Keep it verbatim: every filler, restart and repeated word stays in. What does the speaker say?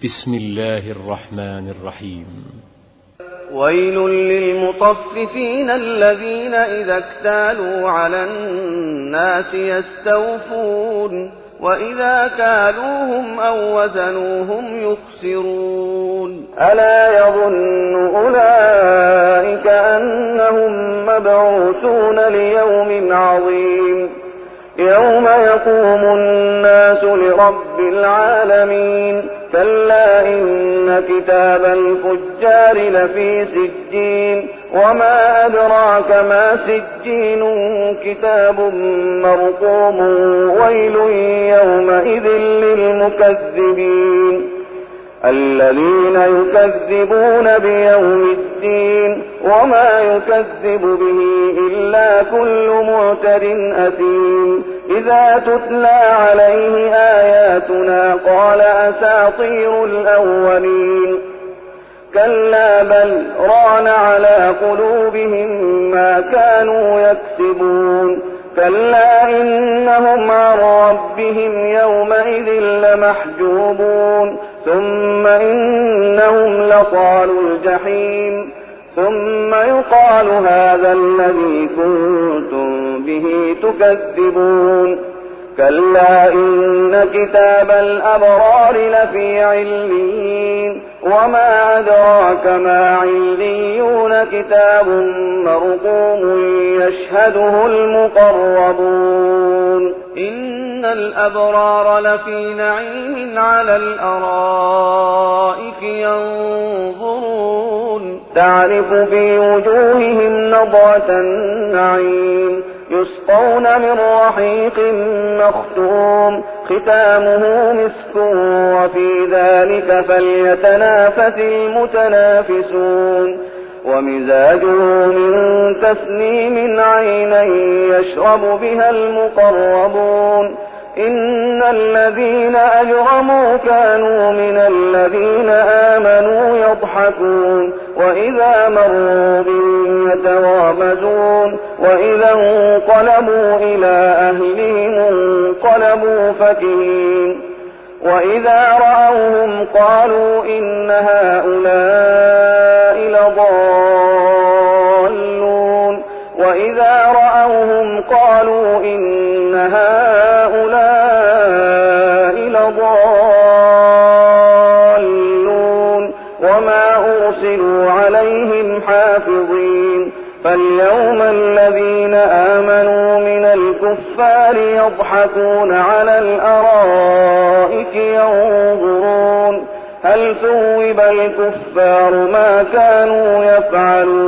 بسم الله الرحمن الرحيم. ويل للمطففين الذين إذا اكتالوا على الناس يستوفون وإذا كالوهم أو وزنوهم يخسرون. ألا يظن أولئك أنهم مبعوثون ليوم عظيم يوم يقوم الناس لرب العالمين. كلا إن كتاب الفجار لفي سجين وما أدراك ما سجين كتاب مرقوم ويل يومئذ للمكذبين الذين يكذبون بيوم الدين وما يكذب به إلا كل معتد أثيم. إذا تتلى عليه آياتنا قال أساطير الأولين. كلا بل ران على قلوبهم ما كانوا يكسبون. كلا إنهم عن ربهم يومئذ لمحجوبون ثم إنهم لصالوا الجحيم ثم يقال هذا الذي كنتم به تكذبون. كلا إن كتاب الأبرار لفي عليين وما أدراك ما عليون كتاب مرقوم يشهده المقربون. إن الأبرار لفي نعيم على الأرائك ينظرون تعرف في وجوههم نضرة النعيم يسقون من رحيق مختوم ختامه مسك وفي ذلك فليتنافس المتنافسون. ومزاجه من تسنيم عينا يشرب بها المقربون. إن الذين أجرموا كانوا من الذين آمنوا يضحكون وإذا مروا بهم يتغامزون وإذا انقلبوا إلى أهلهم انقلبوا فكهين. وإذا رأوهم قالوا إن هؤلاء لضالون وإذا رأوهم قالوا إن هؤلاء لضالون وما أرسلوا عليهم حافظين. فاليوم الذين آمنوا من الكفار يضحكون على الأرائك ينظرون هل ثوب الكفار ما كانوا يفعلون.